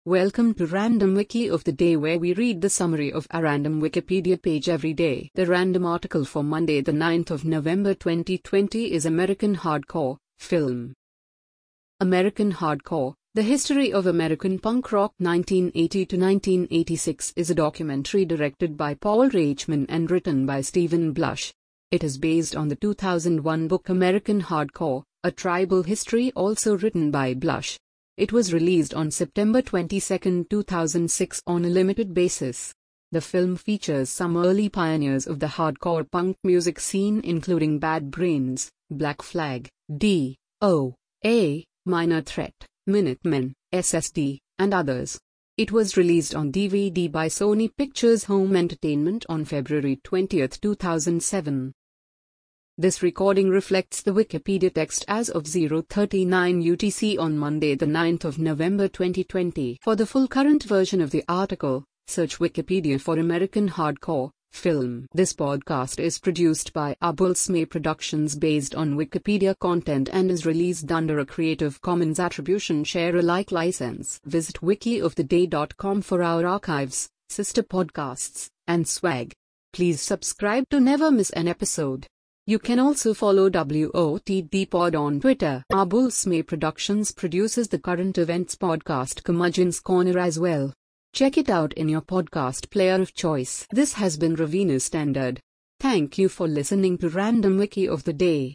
Welcome to Random Wiki of the Day, where we read the summary of a random Wikipedia page every day. The random article for Monday, the 9th of November 2020 is American Hardcore Film. American Hardcore: The History of American Punk Rock 1980 to 1986 is a documentary directed by Paul Reichman and written by Stephen Blush. It is based on the 2001 book American Hardcore: A Tribal History, also written by Blush. It was released on September 22, 2006 on a limited basis. The film features some early pioneers of the hardcore punk music scene, including Bad Brains, Black Flag, D.O.A., Minor Threat, Minutemen, SSD, and others. It was released on DVD by Sony Pictures Home Entertainment on February 20, 2007. This recording reflects the Wikipedia text as of 0:39 UTC on Monday, the 9th of November 2020. For the full current version of the article, search Wikipedia for American Hardcore Film. This podcast is produced by Abulsme Productions based on Wikipedia content and is released under a Creative Commons Attribution Share Alike license. Visit wikioftheday.com for our archives, sister podcasts, and swag. Please subscribe to never miss an episode. You can also follow WOTD Pod on Twitter. Abulsme Productions produces the Current Events podcast Curmudgeon's Corner as well. Check it out in your podcast player of choice. This has been Raveena Standard. Thank you for listening to Random Wiki of the Day.